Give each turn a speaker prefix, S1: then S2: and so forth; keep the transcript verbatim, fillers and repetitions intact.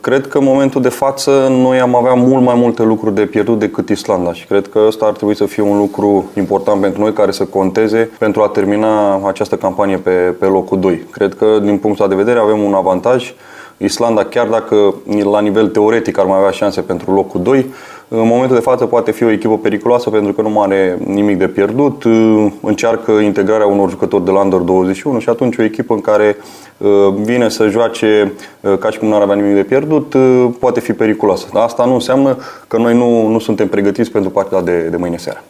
S1: Cred că în momentul de față noi am avea mult mai multe lucruri de pierdut decât Islanda și cred că ăsta ar trebui să fie un lucru important pentru noi care să conteze pentru a termina această campanie pe, pe locul doi. Cred că din punctul ăsta de vedere avem un avantaj. Islanda, chiar dacă la nivel teoretic ar mai avea șanse pentru locul doi, în momentul de față poate fi o echipă periculoasă pentru că nu mai are nimic de pierdut, încearcă integrarea unor jucători de la Under douăzeci și unu și atunci o echipă în care vine să joace ca și cum nu ar avea nimic de pierdut, poate fi periculoasă. Asta nu înseamnă că noi nu, nu suntem pregătiți pentru partida de, de mâine seară.